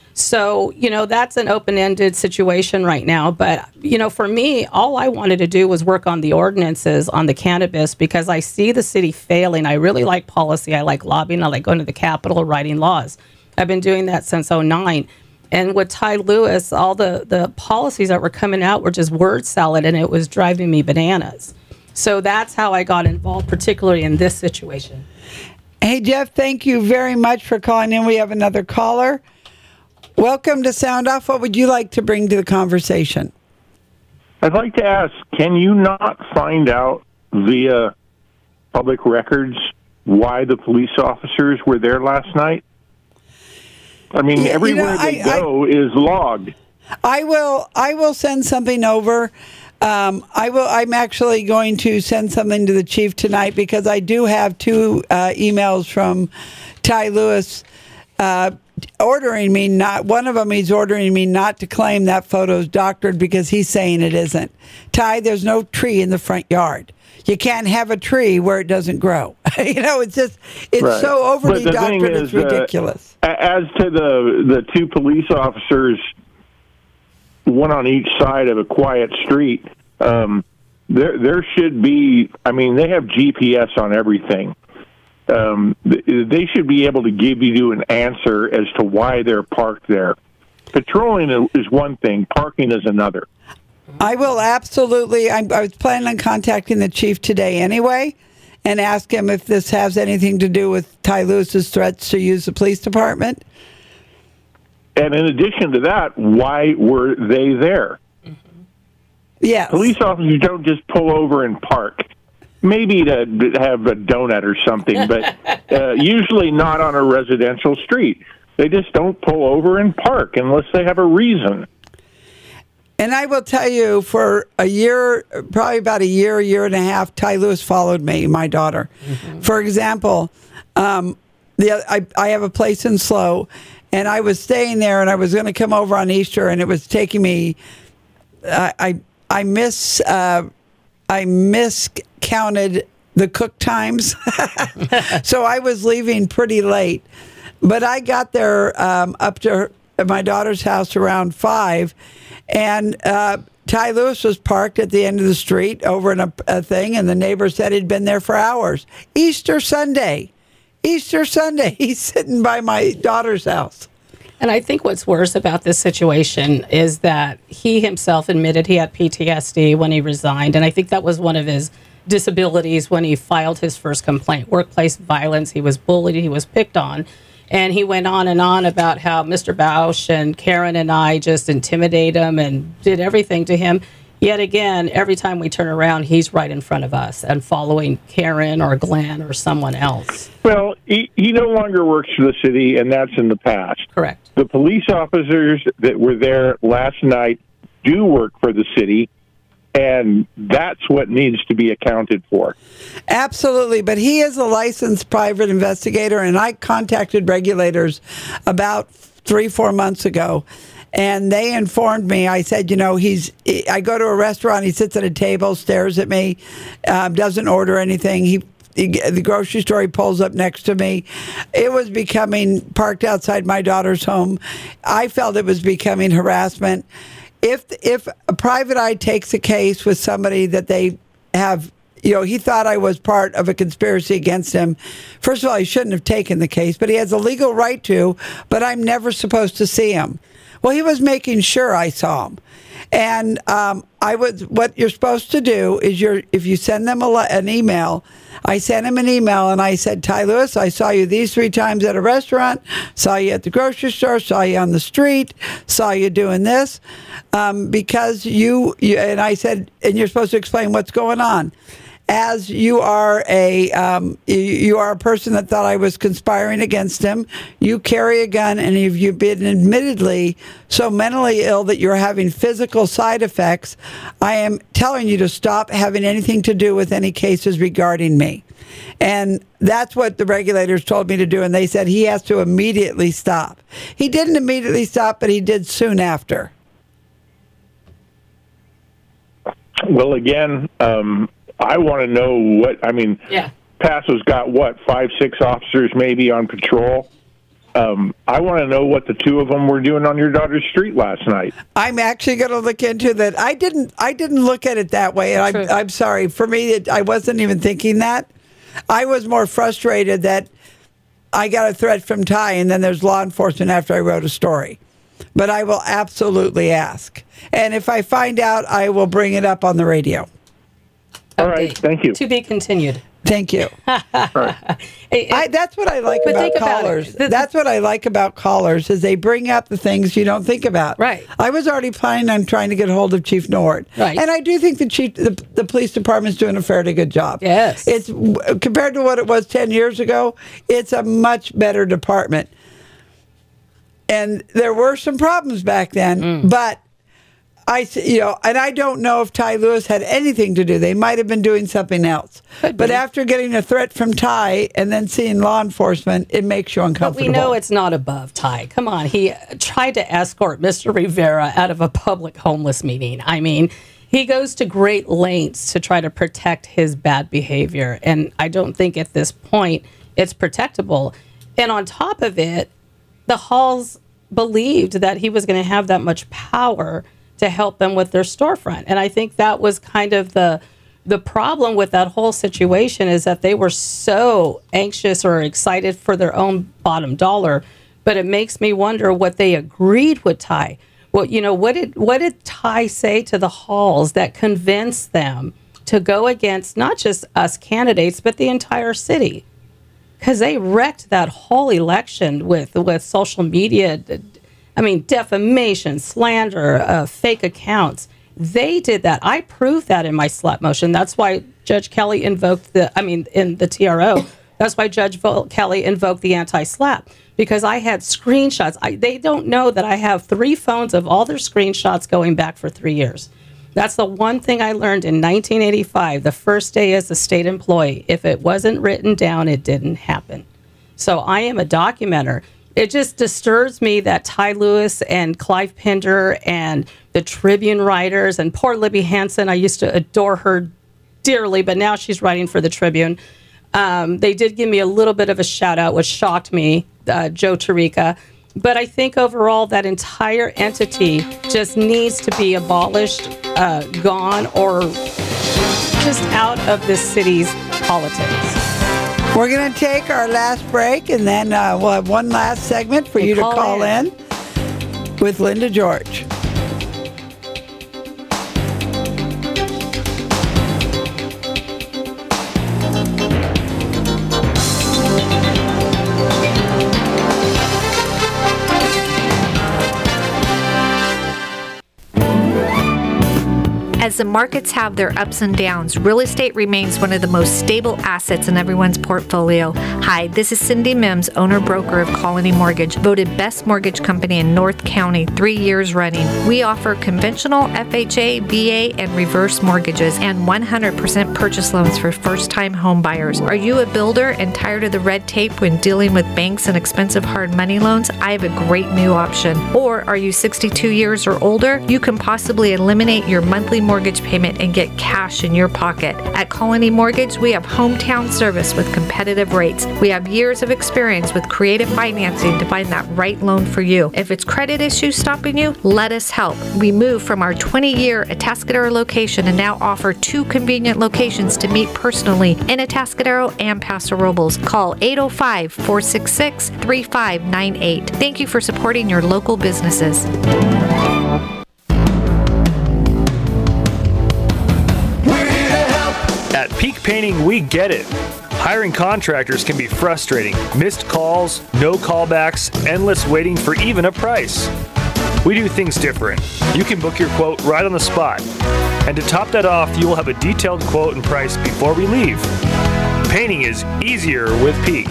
So, you know, that's an open-ended situation right now. But, you know, for me, all I wanted to do was work on the ordinances on the cannabis because I see the city failing. I really like policy. I like lobbying. I like going to the Capitol, writing laws. I've been doing that since oh nine. And with Ty Lewis, all the, the policies that were coming out were just word salad, and it was driving me bananas. So that's how I got involved, particularly in this situation. Hey, Jeff, thank you very much for calling in. We have another caller. Welcome to Sound Off. What would you like to bring to the conversation? I'd like to ask, can you not find out via public records why the police officers were there last night? I mean, Yeah, everywhere you know, they I- go is logged. I will. I will send something over. Um, I will. I'm actually going to send something to the chief tonight because I do have two uh, emails from Ty Lewis uh, ordering me not. One of them, he's ordering me not to claim that photo's doctored because he's saying it isn't. Ty, there's no tree in the front yard. You can't have a tree where it doesn't grow. you know, it's just it's Right. so overly But the thing doctored. is, It's ridiculous. Uh, as to the the two police officers, one on each side of a quiet street, um, there there should be. I mean, they have G P S on everything. Um, th- they should be able to give you an answer as to why they're parked there. Patrolling is one thing, parking is another. I will absolutely. I'm, I was planning on contacting the chief today anyway and ask him if this has anything to do with Ty Lewis's threats to use the police department. And in addition to that, why were they there? Yes. Police officers don't just pull over and park. Maybe to have a donut or something, but uh, usually not on a residential street. They just don't pull over and park unless they have a reason. And I will tell you, for a year, probably about a year, year and a half, Ty Lewis followed me, my daughter. Mm-hmm. For example, um, the I, I have a place in Slow, and I was staying there, and I was going to come over on Easter, and it was taking me. Uh, I I miss uh, I miscounted the cook times, so I was leaving pretty late. But I got there um, up to my daughter's house around five, and uh, Ty Lewis was parked at the end of the street over in a, a thing, and the neighbor said he'd been there for hours. Easter Sunday, Easter Sunday, he's sitting by my daughter's house. And I think what's worse about this situation is that he himself admitted he had P T S D when he resigned, and I think that was one of his disabilities when he filed his first complaint. Workplace violence, he was bullied, he was picked on. And he went on and on about how Mister Bausch and Karen and I just intimidate him and did everything to him. Yet again, every time we turn around, he's right in front of us and following Karen or Glenn or someone else. Well, he, he no longer works for the city, and that's in the past. Correct. The police officers that were there last night do work for the city, and that's what needs to be accounted for. Absolutely, but he is a licensed private investigator, and I contacted regulators about three, four months ago, and they informed me. I said, you know, he's. I go to a restaurant, he sits at a table, stares at me, um, doesn't order anything. He, he, the grocery store, he pulls up next to me. It was becoming, parked outside my daughter's home. I felt it was becoming harassment. If if a private eye takes a case with somebody that they have, you know, he thought I was part of a conspiracy against him. First of all, he shouldn't have taken the case, but he has a legal right to, but I'm never supposed to see him. Well, he was making sure I saw him. And um, I was, what you're supposed to do is you're, if you send them a, an email, I sent him an email and I said, Ty Lewis, I saw you these three times at a restaurant, saw you at the grocery store, saw you on the street, saw you doing this, um, because you, you, and I said, and you're supposed to explain what's going on. As you are a um, you, you are a person that thought I was conspiring against him. You carry a gun, and if you've been admittedly so mentally ill that you're having physical side effects, I am telling you to stop having anything to do with any cases regarding me. And that's what the regulators told me to do, and they said he has to immediately stop. He didn't immediately stop, but he did soon after. Well, again, um, I want to know what, I mean, yeah. Paso's got, what, five, six officers maybe on patrol? Um, I want to know what the two of them were doing on your daughter's street last night. I'm actually going to look into that. I didn't I didn't look at it that way, and I'm, I'm sorry. For me, it, I wasn't even thinking that. I was more frustrated that I got a threat from Ty, and then there's law enforcement after I wrote a story. But I will absolutely ask. And if I find out, I will bring it up on the radio. All right, thank you. To be continued. Thank you. I, that's what I like But about think about callers. it. The- That's what I like about callers is they bring up the things you don't think about. Right. I was already planning on trying to get a hold of Chief Nord. Right. And I do think the chief, the, the police department's doing a fairly good job. Yes. It's compared to what it was ten years ago. It's a much better department. And there were some problems back then, Mm. but I, you know, and I don't know if Ty Lewis had anything to do. They might have been doing something else. But after getting a threat from Ty and then seeing law enforcement, it makes you But uncomfortable. we know it's not above Ty. Come on. He tried to escort Mister Rivera out of a public homeless meeting. I mean, he goes to great lengths to try to protect his bad behavior. And I don't think at this point it's protectable. And on top of it, the Halls believed that he was going to have that much power to help them with their storefront. And I think that was kind of the the problem with that whole situation is that they were so anxious or excited for their own bottom dollar. But it makes me wonder what they agreed with Ty. Well, you know, what did what did Ty say to the Halls that convinced them to go against not just us candidates, but the entire city? Because they wrecked that whole election with with social media. I mean, defamation, slander, uh, fake accounts. They did that. I proved that in my SLAPP motion. That's why Judge Kelly invoked the, I mean, in the T R O, that's why Judge Vol- Kelly invoked the anti-SLAPP. because I had screenshots. I, they don't know that I have three phones of all their screenshots going back for three years. That's the one thing I learned in nineteen eighty-five, the first day as a state employee. If it wasn't written down, it didn't happen. So I am a documenter. It just disturbs me that Ty Lewis and Clive Pinder and the Tribune writers and poor Libby Hansen, I used to adore her dearly, but now she's writing for the Tribune. Um, they did give me a little bit of a shout out, which shocked me, uh, Joe Tarica. But I think overall that entire entity just needs to be abolished, uh, gone, or just out of this city's politics. We're going to take our last break, and then uh, we'll have one last segment for you to call, call in. in with Linda George. As the markets have their ups and downs, real estate remains one of the most stable assets in everyone's portfolio. Hi, this is Cindy Mims, owner-broker of Colony Mortgage, voted best mortgage company in North County three years running. We offer conventional F H A, V A, and reverse mortgages and one hundred percent purchase loans for first-time home buyers. Are you a builder and tired of the red tape when dealing with banks and expensive hard money loans? I have a great new option. Or are you sixty-two years or older? You can possibly eliminate your monthly mortgage mortgage payment and get cash in your pocket. At Colony Mortgage, we have hometown service with competitive rates. We have years of experience with creative financing to find that right loan for you. If it's credit issues stopping you, let us help. We moved from our twenty-year Atascadero location and now offer two convenient locations to meet personally in Atascadero and Paso Robles. Call eight oh five, four six six, three five nine eight. Thank you for supporting your local businesses. At Peak Painting, we get it. Hiring contractors can be frustrating. Missed calls, no callbacks, endless waiting for even a price. We do things different. You can book your quote right on the spot. And to top that off, you will have a detailed quote and price before we leave. Painting is easier with Peak.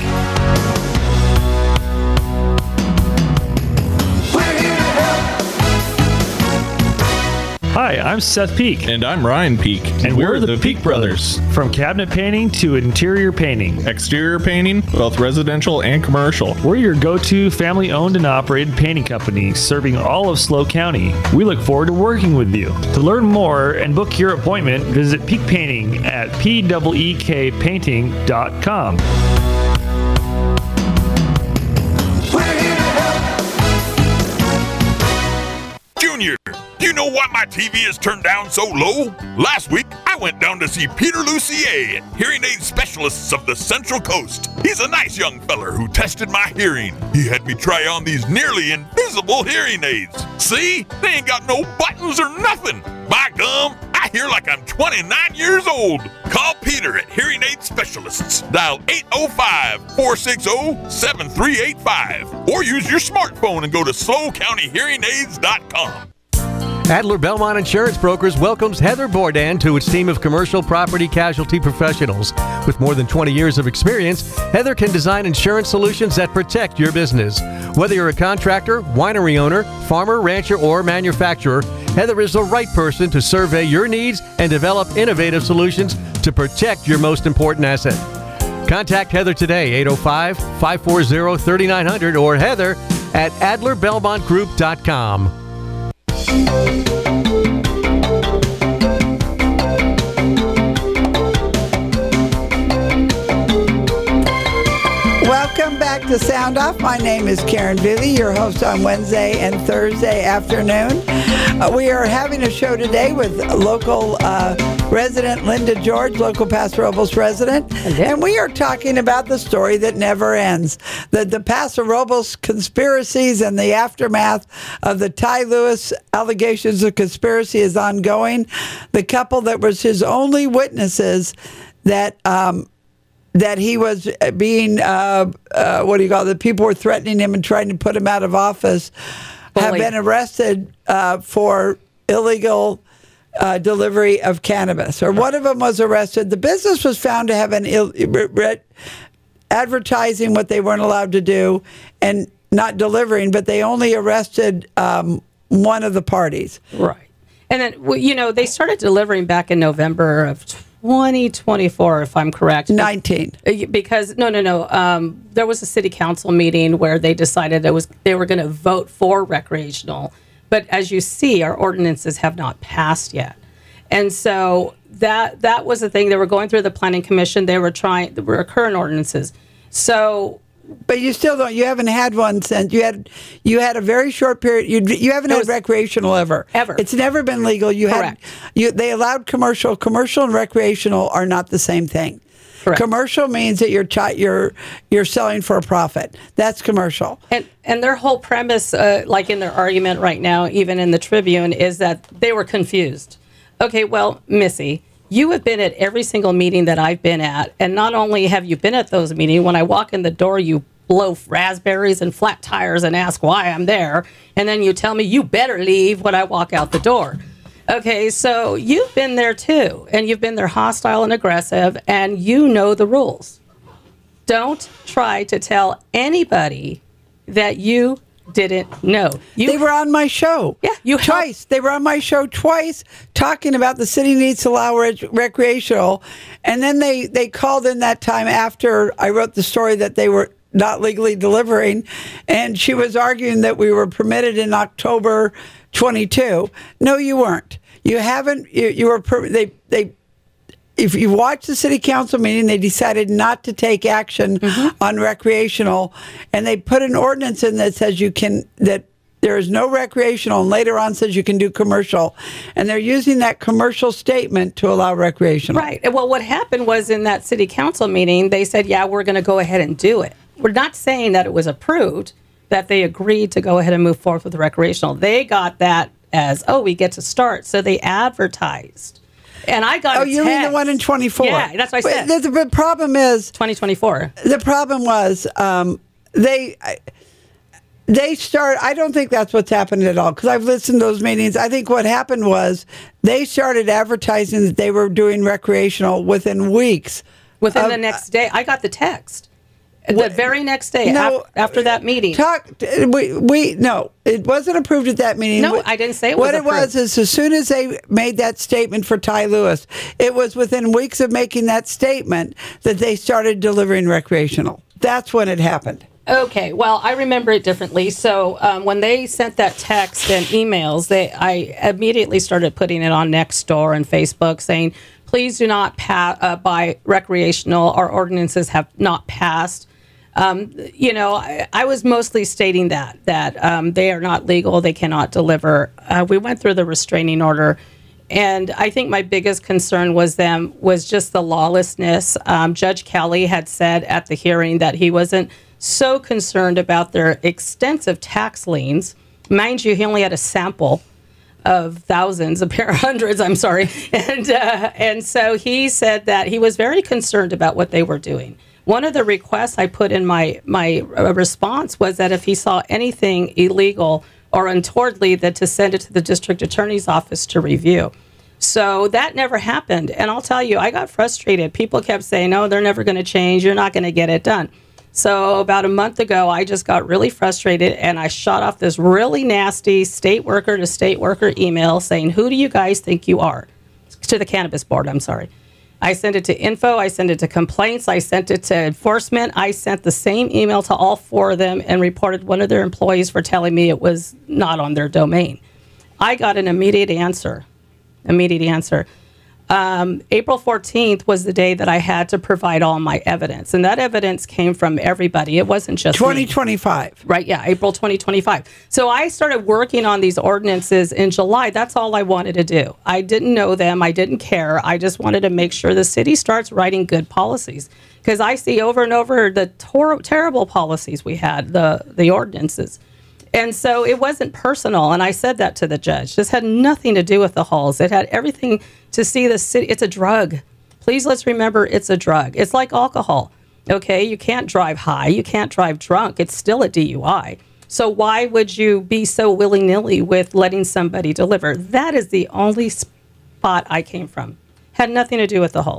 Hi, I'm Seth Peak. And I'm Ryan Peak. And, and we're, we're the, the Peak Brothers. From cabinet painting to interior painting. Exterior painting, both residential and commercial. We're your go-to family-owned and operated painting company serving all of SLO County. We look forward to working with you. To learn more and book your appointment, visit Peak Painting at P E E K painting dot com. Junior, do you know why my T V is turned down so low? Last week, I went down to see Peter Lucier at Hearing Aid Specialists of the Central Coast. He's a nice young feller who tested my hearing. He had me try on these nearly invisible hearing aids. See? They ain't got no buttons or nothing. By gum, I hear like I'm twenty-nine years old. Call Peter at Hearing Aid Specialists. Dial eight oh five, four six oh, seven three eight five or use your smartphone and go to slow county hearing aids dot com. Adler Belmont Insurance Brokers welcomes Heather Bourdan to its team of commercial property casualty professionals. With more than twenty years of experience, Heather can design insurance solutions that protect your business. Whether you're a contractor, winery owner, farmer, rancher, or manufacturer, Heather is the right person to survey your needs and develop innovative solutions to protect your most important asset. Contact Heather today, eight oh five, five four zero, three nine zero zero or Heather at adler belmont group dot com. Welcome back to Sound Off. My name is Karen Bivey, your host on Wednesday and Thursday afternoon. Uh, we are having a show today with local uh, resident Linda George, local Paso Robles resident, and we are talking about the story that never ends. The, the Paso Robles conspiracies and the aftermath of the Ty Lewis allegations of conspiracy is ongoing. The couple that was his only witnesses that um, that he was being, uh, uh, what do you call it, people were threatening him and trying to put him out of office, Bully. have been arrested uh, for illegal uh, delivery of cannabis. Or one of them was arrested. The business was found to have an Ill- advertising what they weren't allowed to do and not delivering, but they only arrested um, one of the parties. Right. And then, well, you know, they started delivering back in November of twenty twenty-four, if I'm correct. nineteen. Because, no, no, no. Um, there was a city council meeting where they decided it was they were going to vote for recreational. But as you see, our ordinances have not passed yet. And so that that was the thing. They were going through the planning commission. They were trying, there were current ordinances. So... But you still don't. You haven't had one since you had. You had a very short period. You you haven't had recreational ever. Ever. It's never been legal. You Correct. had. You they allowed commercial. Commercial and recreational are not the same thing. Correct. Commercial means that you're chi- you're you're selling for a profit. That's commercial. And and their whole premise, uh, like in their argument right now, even in the Tribune, is that they were confused. Okay, well, Missy, you have been at every single meeting that I've been at, and not only have you been at those meetings, when I walk in the door, you blow raspberries and flat tires and ask why I'm there, and then you tell me you better leave when I walk out the door. Okay, so you've been there too, and you've been there hostile and aggressive, and you know the rules. Don't try to tell anybody that you didn't know. You, they were on my show. Yeah, you twice. Helped. They were on my show twice, talking about the city needs to allow rec- recreational, and then they they called in that time after I wrote the story that they were not legally delivering, and she was arguing that we were permitted in October twenty-two. No, you weren't. You haven't. You, you were. Per- they they. If you watch the city council meeting, they decided not to take action mm-hmm. on recreational, and they put an ordinance in that says you can that there is no recreational, and later on says you can do commercial, and they're using that commercial statement to allow recreational. Right. Well, what happened was in that city council meeting, they said, "Yeah, we're going to go ahead and do it." We're not saying that it was approved, that they agreed to go ahead and move forward with the recreational. They got that as, oh, we get to start. So they advertised. And I got Oh, a you text. mean the one in twenty-four? Yeah, that's what I said. But the, the problem is... twenty twenty-four. The problem was um, they... They start. I don't think that's what's happened at all, because I've listened to those meetings. I think what happened was they started advertising that they were doing recreational within weeks. Within of, the next day. I got the text. The very next day, no, af- after that meeting. Talk. We, we no, it wasn't approved at that meeting. No, I didn't say it was What approved. it was is as soon as they made that statement for Ty Lewis, it was within weeks of making that statement that they started delivering recreational. That's when it happened. Okay, well, I remember it differently. So um, when they sent that text and emails, they I immediately started putting it on Nextdoor and Facebook saying, please do not pa- uh, buy recreational. Our ordinances have not passed. Um, you know, I, I was mostly stating that, that um, they are not legal, they cannot deliver. Uh, we went through the restraining order, and I think my biggest concern was them, was just the lawlessness. Um, Judge Kelly had said at the hearing that he wasn't so concerned about their extensive tax liens. Mind you, he only had a sample of thousands, a pair of hundreds, I'm sorry. And, uh, and so he said that he was very concerned about what they were doing. One of the requests I put in my my uh, response was that if he saw anything illegal or untowardly, that to send it to the district attorney's office to review. So that never happened. And I'll tell you, I got frustrated. People kept saying, no, they're never going to change. You're not going to get it done. So about a month ago, I just got really frustrated, and I shot off this really nasty state worker to state worker email saying, who do you guys think you are? To the cannabis board, I'm sorry. I sent it to info, I sent it to complaints, I sent it to enforcement. I sent the same email to all four of them and reported one of their employees for telling me it was not on their domain. I got an immediate answer, immediate answer. Um, April fourteenth was the day that I had to provide all my evidence, and that evidence came from everybody. It wasn't just twenty twenty-five. Me. Right, yeah, April twenty twenty-five. So I started working on these ordinances in July. That's all I wanted to do. I didn't know them. I didn't care. I just wanted to make sure the city starts writing good policies, because I see over and over the tor- terrible policies we had, the the ordinances. And so it wasn't personal, and I said that to the judge. This had nothing to do with the halls. It had everything to see the city. It's a drug. Please, let's remember it's a drug. It's like alcohol, okay? You can't drive high. You can't drive drunk. It's still a D U I. So why would you be so willy-nilly with letting somebody deliver? That is the only spot I came from. Had nothing to do with the halls.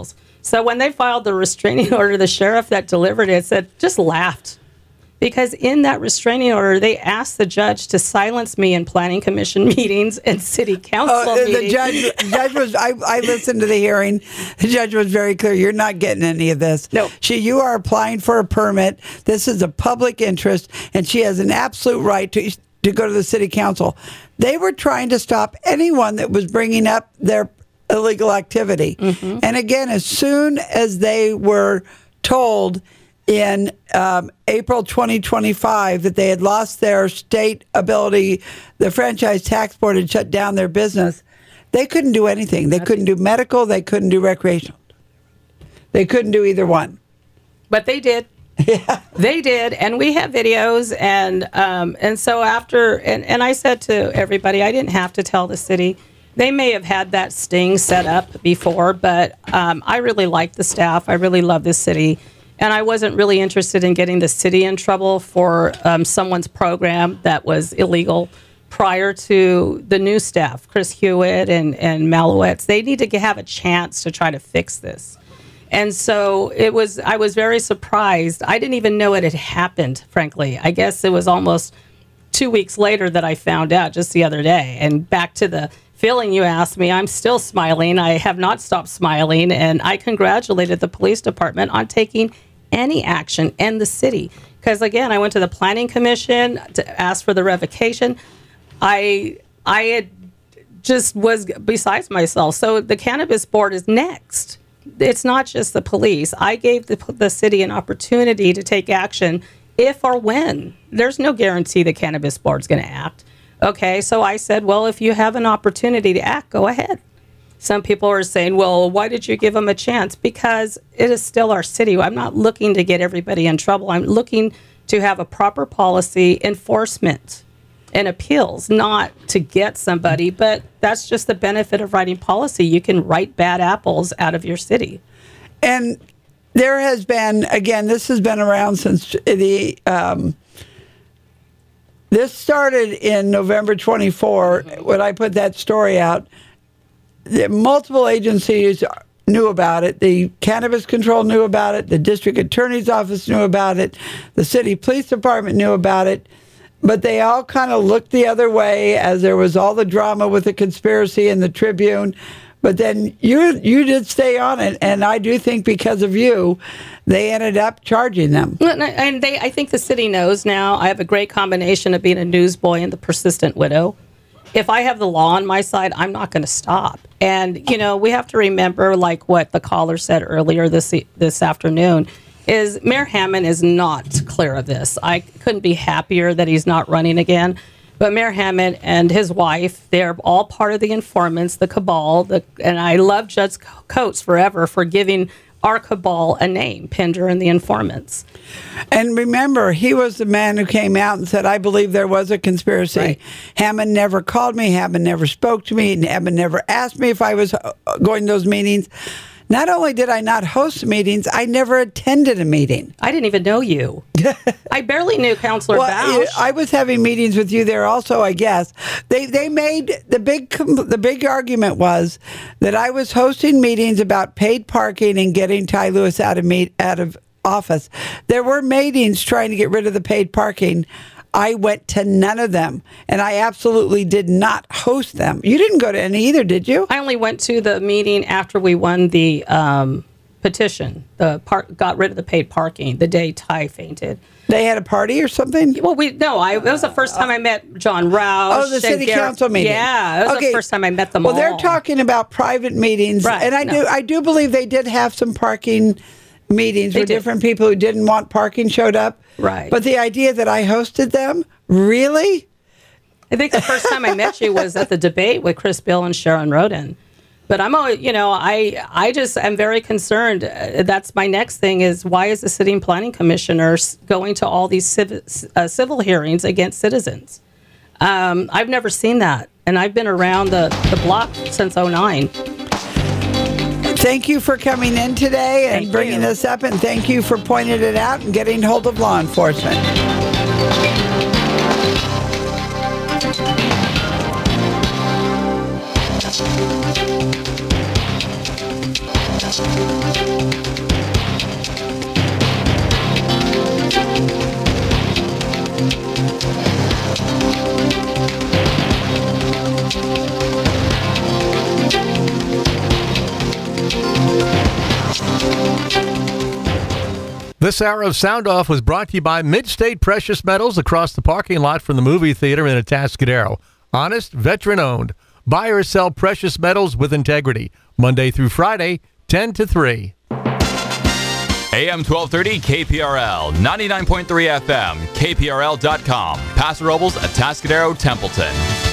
So when they filed the restraining order, the sheriff that delivered it said, just laughed. Because in that restraining order, they asked the judge to silence me in planning commission meetings and city council Oh, meetings. the judge, judge was. I, I listened to the hearing. The judge was very clear. You're not getting any of this. No. She, you are applying for a permit. This is a public interest, and she has an absolute right to to go to the city council. They were trying to stop anyone that was bringing up their illegal activity. Mm-hmm. And again, as soon as they were told in um, April twenty twenty-five that they had lost their state ability, the franchise tax board had shut down their business, they couldn't do anything. They couldn't do medical, they couldn't do recreational. They couldn't do either one. But they did. Yeah. They did, and we have videos, and um, and so after, and, and I said to everybody, I didn't have to tell the city. They may have had that sting set up before, but um, I really like the staff. I really love this city. And I wasn't really interested in getting the city in trouble for um, someone's program that was illegal prior to the new staff, Chris Hewitt and, and Malowitz. They need to have a chance to try to fix this. And so it was, I was very surprised. I didn't even know it had happened, frankly. I guess it was almost two weeks later that I found out, just the other day. And back to the feeling you asked me, I'm still smiling. I have not stopped smiling. And I congratulated the police department on taking any action and the city. Because again, I went to the planning commission to ask for the revocation. I I had just was besides myself. So the cannabis board is next. It's not just the police. I gave the, the city an opportunity to take action if or when. There's no guarantee the cannabis board's going to act. Okay, so I said, well, if you have an opportunity to act, go ahead. Some people are saying, well, why did you give them a chance? Because it is still our city. I'm not looking to get everybody in trouble. I'm looking to have a proper policy enforcement and appeals, not to get somebody. But that's just the benefit of writing policy. You can write bad apples out of your city. And there has been, again, this has been around since the... Um, this started in November twenty-fourth when I put that story out. The multiple agencies knew about it. The Cannabis Control knew about it. The District Attorney's Office knew about it. The City Police Department knew about it. But they all kind of looked the other way as there was all the drama with the conspiracy in the Tribune. But then you you did stay on it, and I do think because of you, they ended up charging them. And they, I think the city knows now. I have a great combination of being a newsboy and the persistent widow. If I have the law on my side, I'm not going to stop. And, you know, we have to remember, like what the caller said earlier this this afternoon, is Mayor Hammond is not clear of this. I couldn't be happier that he's not running again. But Mayor Hammond and his wife, they're all part of the informants, the cabal. The, and I love Judge Coates forever for giving our cabal a name, Pender and the informants. And remember, he was the man who came out and said, I believe there was a conspiracy. Right. Hammond never called me. Hammond never spoke to me. Hammond never asked me if I was going to those meetings. Not only did I not host meetings, I never attended a meeting. I didn't even know you. I barely knew Councilor well, Bausch. I was having meetings with you there also, I guess. They they made the big the big argument was that I was hosting meetings about paid parking and getting Ty Lewis out of meet out of office. There were meetings trying to get rid of the paid parking. I went to none of them, and I absolutely did not host them. You didn't go to any either, did you? I only went to the meeting after we won the um, petition, the park, got rid of the paid parking, the day Ty fainted. They had a party or something? Well, we no, I, it was the first time I met John Roush. Oh, the city Garrett. council meeting. Yeah, it was okay. the first time I met them well, all. Well, they're talking about private meetings, right, and I no. do I do believe they did have some parking meetings they where did. different people who didn't want parking showed up. Right. But the idea that I hosted them, really? I think the first time I met you was at the debate with Chris Bill and Sharon Roden. But I'm always, you know, I I just am very concerned. Uh, that's my next thing is why is the sitting planning commissioner going to all these civ- uh, civil hearings against citizens? Um, I've never seen that. And I've been around the, the block since oh nine. Thank you for coming in today and thank bringing you. this up, and thank you for pointing it out and getting hold of law enforcement. Thank you. This hour of Sound Off was brought to you by Midstate Precious Metals across the parking lot from the movie theater in Atascadero. Honest, veteran-owned. Buy or sell precious metals with integrity. Monday through Friday, ten to three. A M twelve thirty K P R L, ninety-nine point three F M, K P R L dot com. Paso Robles, Atascadero, Templeton.